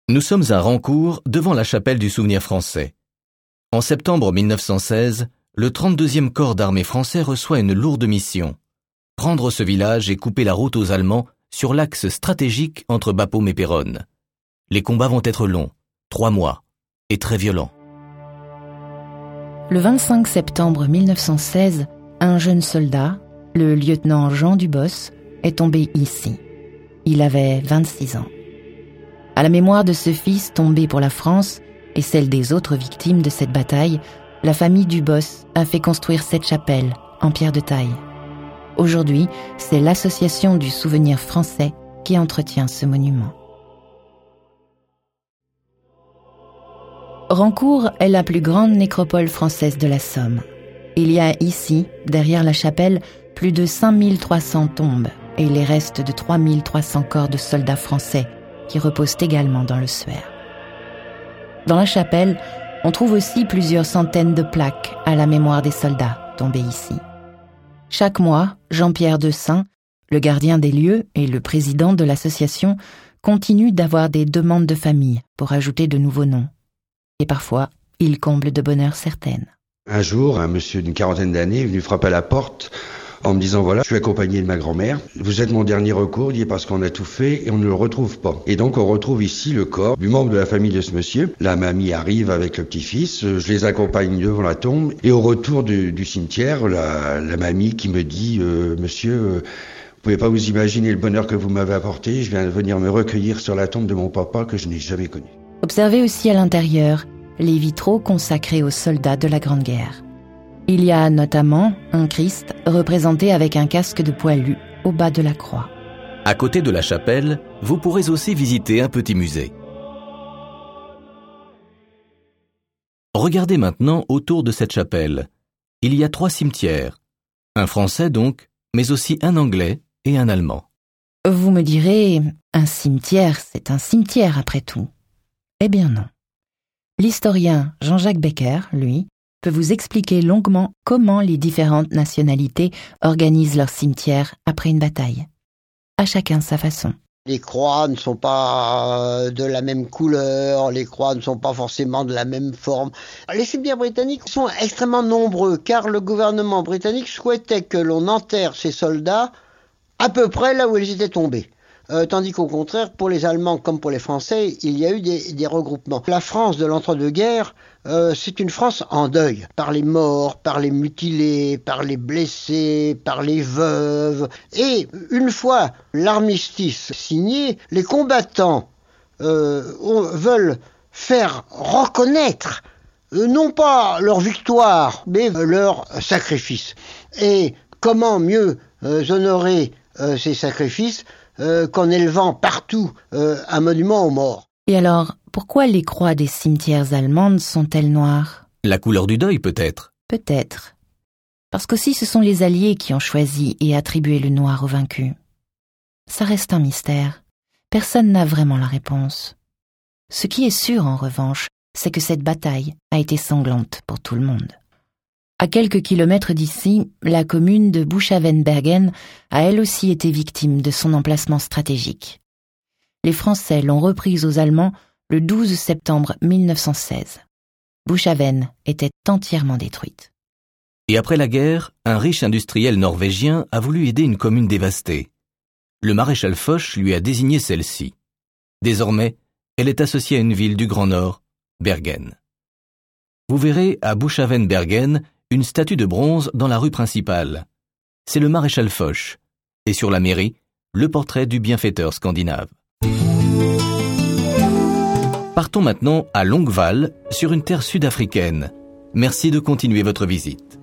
Nous sommes à Rancourt, devant la chapelle du souvenir français. En septembre 1916, le 32e corps d'armée français reçoit une lourde mission. Prendre ce village et couper la route aux Allemands sur l'axe stratégique entre Bapaume et Péronne. Les combats vont être longs, 3 mois, et très violents. Le 25 septembre 1916, un jeune soldat, le lieutenant Jean Dubos, est tombé ici. Il avait 26 ans. À la mémoire de ce fils tombé pour la France et celle des autres victimes de cette bataille, la famille Dubos a fait construire cette chapelle en pierre de taille. Aujourd'hui, c'est l'Association du souvenir français qui entretient ce monument. Rancourt est la plus grande nécropole française de la Somme. Il y a ici, derrière la chapelle, plus de 5300 tombes et les restes de 3300 corps de soldats français qui reposent également dans le Suer. Dans la chapelle, on trouve aussi plusieurs centaines de plaques à la mémoire des soldats tombés ici. Chaque mois, Jean-Pierre Dessein, le gardien des lieux et le président de l'association, continue d'avoir des demandes de famille pour ajouter de nouveaux noms. Et parfois, il comble de bonheur certaines. Un jour, un monsieur d'une quarantaine d'années est venu frapper à la porte en me disant « Voilà, je suis accompagné de ma grand-mère. Vous êtes mon dernier recours, parce qu'on a tout fait et on ne le retrouve pas. » Et donc, on retrouve ici le corps du membre de la famille de ce monsieur. La mamie arrive avec le petit-fils, je les accompagne devant la tombe. Et au retour du cimetière, la mamie qui me dit « Monsieur, vous pouvez pas vous imaginer le bonheur que vous m'avez apporté. Je viens de venir me recueillir sur la tombe de mon papa que je n'ai jamais connu. » Observez aussi à l'intérieur les vitraux consacrés aux soldats de la Grande Guerre. Il y a notamment un Christ représenté avec un casque de poilu au bas de la croix. À côté de la chapelle, vous pourrez aussi visiter un petit musée. Regardez maintenant autour de cette chapelle. Il y a 3 cimetières. Un français donc, mais aussi un anglais et un allemand. Vous me direz, un cimetière, c'est un cimetière après tout. Eh bien non. L'historien Jean-Jacques Becker, lui, peut vous expliquer longuement comment les différentes nationalités organisent leurs cimetières après une bataille. À chacun sa façon. Les croix ne sont pas de la même couleur, les croix ne sont pas forcément de la même forme. Les cimetières britanniques sont extrêmement nombreux car le gouvernement britannique souhaitait que l'on enterre ces soldats à peu près là où ils étaient tombés. Tandis qu'au contraire, pour les Allemands comme pour les Français, il y a eu des regroupements. La France de l'entre-deux-guerres, c'est une France en deuil, par les morts, par les mutilés, par les blessés, par les veuves. Et une fois l'armistice signé, les combattants veulent faire reconnaître non pas leur victoire, mais leur sacrifice. Et comment mieux honorer ces sacrifices qu'en élevant partout un monument aux morts. Et alors, pourquoi les croix des cimetières allemandes sont-elles noires ? La couleur du deuil peut-être. Peut-être. Parce qu'aussi ce sont les Alliés qui ont choisi et attribué le noir aux vaincus. Ça reste un mystère. Personne n'a vraiment la réponse. Ce qui est sûr en revanche, c'est que cette bataille a été sanglante pour tout le monde. À quelques kilomètres d'ici, la commune de Buchhaven-Bergen a elle aussi été victime de son emplacement stratégique. Les Français l'ont reprise aux Allemands le 12 septembre 1916. Buchhaven était entièrement détruite. Et après la guerre, un riche industriel norvégien a voulu aider une commune dévastée. Le maréchal Foch lui a désigné celle-ci. Désormais, elle est associée à une ville du Grand Nord, Bergen. Vous verrez à Buchhaven-Bergen une statue de bronze dans la rue principale. C'est le maréchal Foch. Et sur la mairie, le portrait du bienfaiteur scandinave. Partons maintenant à Longval, sur une terre sud-africaine. Merci de continuer votre visite.